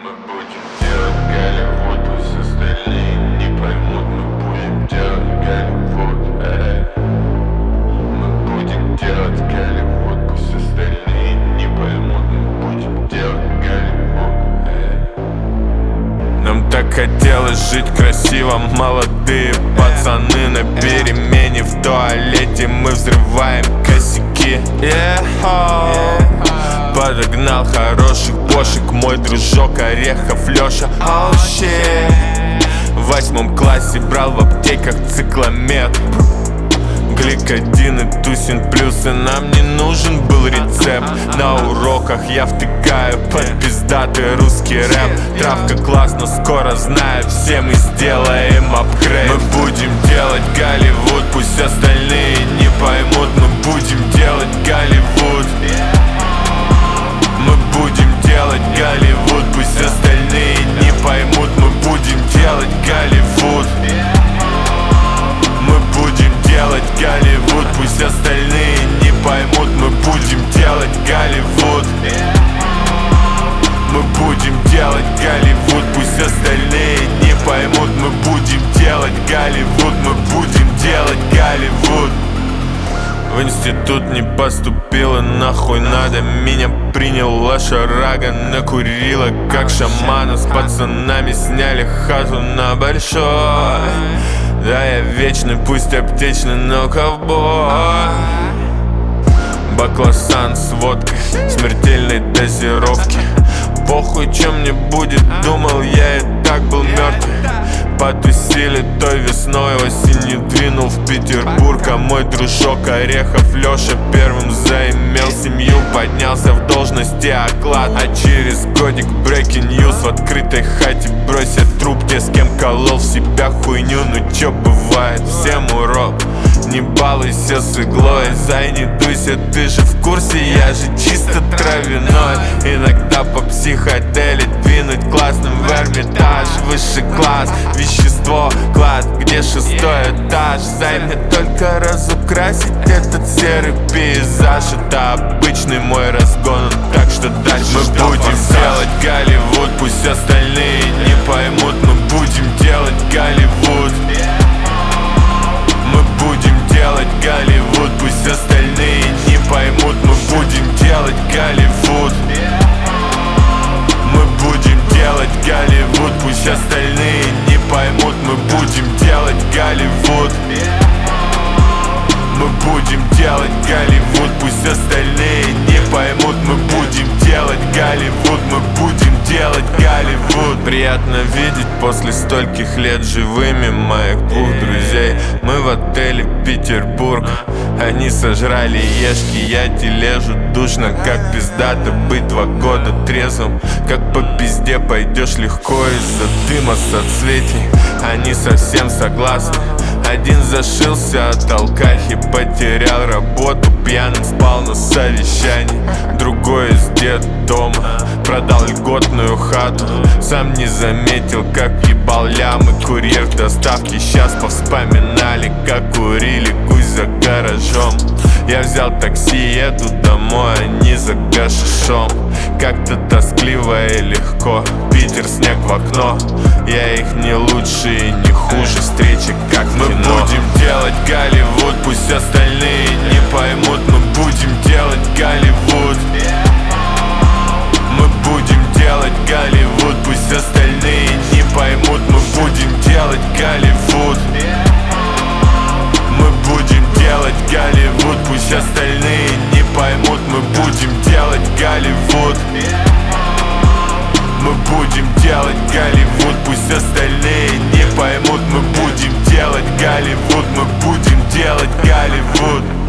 Мы будем делать Голливуд, пусть остальные не поймут. Мы будем делать Голливуд, мы будем делать Голливуд, пусть остальные не поймут. Мы будем делать Голливуд, Нам так хотелось жить красиво, молодые пацаны на перемене. В туалете мы взрываем косяки. Подогнал хороших бошек мой дружок Орехов Лёша. Oh shit. В 8 классе брал в аптеках цикламет, гликодин и тусин плюс, и нам не нужен был рецепт. На уроках я втыкаю под пиздатый русский рэп. Травка классно, скоро знаю, все мы сделаем апгрейд. Мы будем делать Голливуд, пусть остальные не поймут. Мы будем делать Голливуд. Мы будем делать Голливуд, пусть остальные не поймут. Мы будем делать Голливуд. Мы будем делать Голливуд, пусть остальные не поймут. Мы будем делать Голливуд. Мы будем делать Голливуд, пусть остальные не поймут. Мы будем делать Голливуд. Мы будем делать Голливуд. В институт не поступила, нахуй надо. Меня принял лошарага, накурила как шамана. С пацанами сняли хату на большой. Да, я вечный, пусть аптечный, но ковбой. Бакласан с водкой, смертельной дозировки. Похуй, чем мне будет, думал, я и так был мертвый. Потусили той весной, осенью двинул в Петербург. А мой дружок Орехов Лёша первым заимел семью. Поднялся в должности оклад, а через годик breaking news. В открытой хате бросят трубки, с кем колол в себя хуйню. Ну чё бывает, всем урок, не балуйся с иглой. Зай, не дуйся, ты же в курсе, я же чисто травяной. Иногда по психодели двинуть классным в Эрмитаж. Высший класс, вещество, класс, где 6-й этаж. Зай, мне только разукрасить этот серый пейзаж. Это обычный мой разгон, так что дальше мы будем делать Голливуд, пусть остальные не поймут. Мы будем делать Голливуд. Мы будем делать Голливуд, пусть остальные не поймут. Мы будем делать Голливуд. Мы будем делать Голливуд, пусть остальные не поймут. Мы будем делать Голливуд. Мы будем делать Голливуд, пусть остальные не поймут. Мы будем делать Голливуд. Мы будем делать Голливуд. Приятно видеть после стольких лет живыми моих двух друзей. Мы в отеле Петербург, они сожрали ешки, я тележу. Душно, как пиздато быть 2 года трезвым. Как по пизде пойдешь легко из-за дыма соцветий. Они совсем согласны. Один зашился от алкахи, потерял работу, пьяным спал на совещании. Другой из детдома продал льготную хату. Сам не заметил, как ебал лямы курьер доставки. Сейчас повспоминали, как курили гусь за гаражом. Я взял такси, еду домой, они за гашишом. Как-то тоскливо и легко, Питер, снег в окно. Я их не лучше и не хуже, встречи как в кино. Мы будем делать Голливуд, пусть остальные не поймут. Мы будем делать Голливуд. Мы будем делать Голливуд, пусть остальные не поймут. Мы будем делать Голливуд. Мы будем делать Голливуд, пусть остальные не поймут. Мы будем делать Голливуд. Мы будем делать Голливуд, пусть остальные не поймут. Мы будем делать Голливуд. Мы будем делать Голливуд.